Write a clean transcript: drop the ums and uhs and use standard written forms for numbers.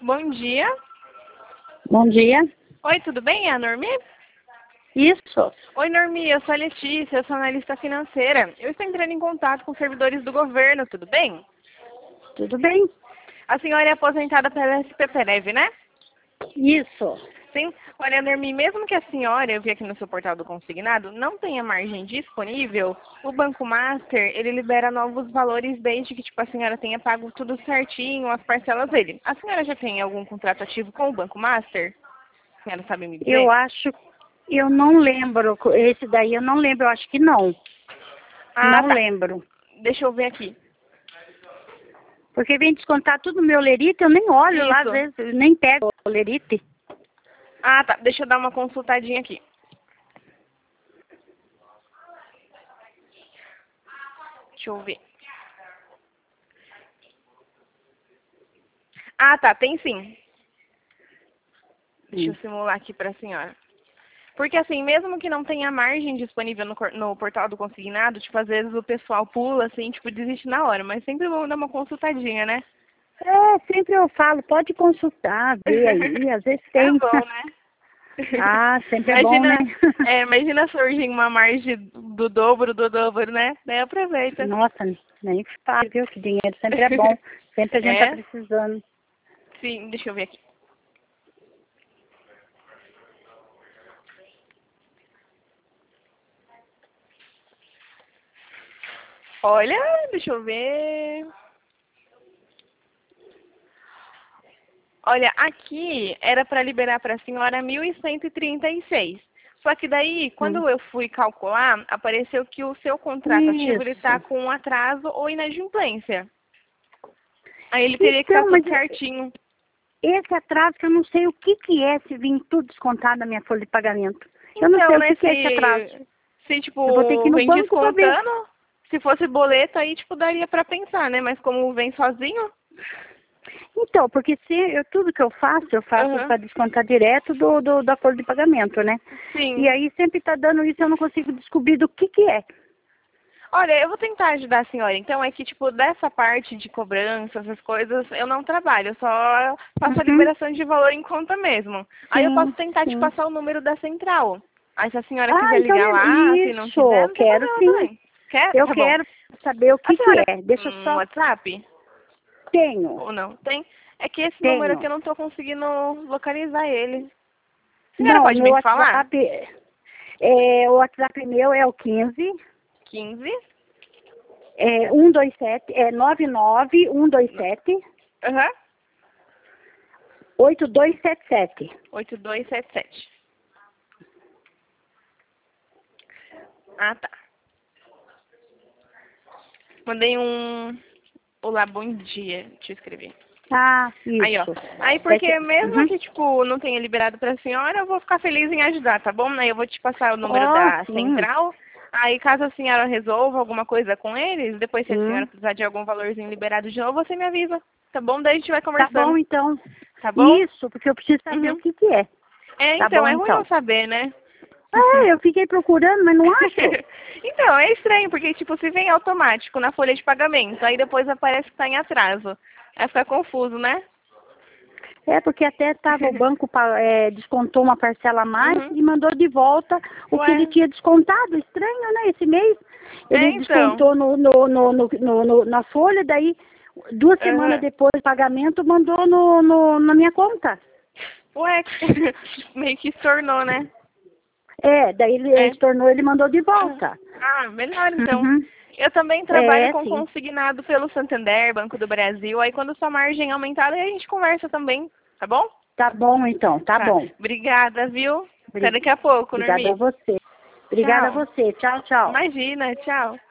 Bom dia. Bom dia. Oi, tudo bem? É a Normi? Isso. Oi, Normi, eu sou a Letícia, eu sou analista financeira. Eu estou entrando em contato com servidores do governo, tudo bem? Tudo bem? A senhora é aposentada pela SPPREV, né? Isso. Sim. Olha, Normi, mesmo que a senhora, eu vi aqui no seu portal do consignado, não tenha margem disponível, o Banco Master, ele libera novos valores desde que, tipo, a senhora tenha pago tudo certinho, as parcelas dele. A senhora já tem algum contrato ativo com o Banco Master? A senhora sabe me dizer? Eu não lembro, esse daí eu não lembro, eu acho que não. Ah, Não tá. lembro. Deixa eu ver aqui. Porque vem descontar tudo meu lerite, eu nem olho lá, às Isso. vezes, eu nem pego o lerite. Ah, tá. Deixa eu dar uma consultadinha aqui. Deixa eu ver. Ah, tá. Tem sim. Deixa eu simular aqui para a senhora. Porque assim, mesmo que não tenha margem disponível no portal do consignado, tipo, às vezes o pessoal pula, assim, tipo, desiste na hora. Mas sempre vamos dar uma consultadinha, né? Sempre eu falo, pode consultar, ver aí, às vezes É tem. bom, né? Ah, sempre é bom, né? Imagina surgir uma margem do dobro, né? Daí aproveita. Nossa, nem fala, viu, que dinheiro sempre é bom. Sempre a gente tá É? precisando. Sim, deixa eu ver aqui. Olha, deixa eu ver. Olha, aqui era para liberar para a senhora 1.136. Só que daí, Hum. quando eu fui calcular, apareceu que o seu contrato ativo está Isso. com um atraso ou inadimplência. Aí ele teria que estar Então, tudo mas certinho. esse atraso que eu não sei o que que é, se vir tudo descontado na minha folha de pagamento. Eu não Então, sei o né, que que é esse atraso. se Eu vou ter que tipo, ir no vem banco para ver. descontando, se fosse boleto, aí, tipo, daria para pensar, né? Mas como vem sozinho, Então, porque se tudo que eu faço aham, para descontar direto da folha de pagamento, né? E sim. aí sempre está dando isso, eu não consigo descobrir do que é. Olha, eu vou tentar ajudar a senhora. Então, é que, tipo, dessa parte de cobrança, essas coisas, eu não trabalho. Eu só faço a Uhum. liberação de valor em conta mesmo. Aí eu posso Sim, tentar te sim. passar o número da central. Aí, se a senhora Ah, quiser então ligar lá, se não quiser, isso, não tem quero problema sim. também. Quer? Eu Tá bom. quero saber o A que senhora é. tem Deixa eu um só. WhatsApp? Tenho, Ou não? Tem? É que esse número aqui tenho. eu não tô conseguindo localizar ele. A senhora Não, pode meu me falar? WhatsApp, o WhatsApp meu é o 15 15? 127, 99127 Aham. 8277. 8277. Ah, tá. Mandei um... Olá, bom dia. Deixa eu escrever. Ah, Aí, ó. isso. Aí, porque mesmo Uhum. que, tipo, não tenha liberado pra senhora, eu vou ficar feliz em ajudar, tá bom? Aí eu vou te passar o número Oh, da sim, central. Aí, caso a senhora resolva alguma coisa com eles, depois se a senhora sim. precisar de algum valorzinho liberado de novo, você me avisa, tá bom? Daí a gente vai Tá bom, conversando, então. tá bom? Isso, porque eu preciso saber o Uhum. que é. É, Tá então, bom, é ruim não então. saber, né? Eu fiquei procurando, mas não acho. Então, é estranho, porque, tipo, se vem automático na folha de pagamento, aí depois aparece que tá em atraso. Aí fica confuso, né? É porque até tava o banco descontou uma parcela a mais Uhum. e mandou de volta o que ele Ué, tinha descontado. Estranho, né? Esse mês ele então. descontou na folha, daí 2 semanas Uhum. depois do pagamento mandou na minha conta. Ué, meio que estornou, né? Daí ele É. estornou, ele mandou de volta. Ah, melhor então. Uhum. Eu também trabalho com Sim. consignado pelo Santander, Banco do Brasil. Aí quando sua margem aumentar, aí a gente conversa também, tá bom? Tá bom, então, tá Tá. bom. Obrigada, viu? Até Obri- daqui a pouco, Obrigada a Normi. você. Obrigada a Tchau. você. Tchau, tchau. Imagina, tchau.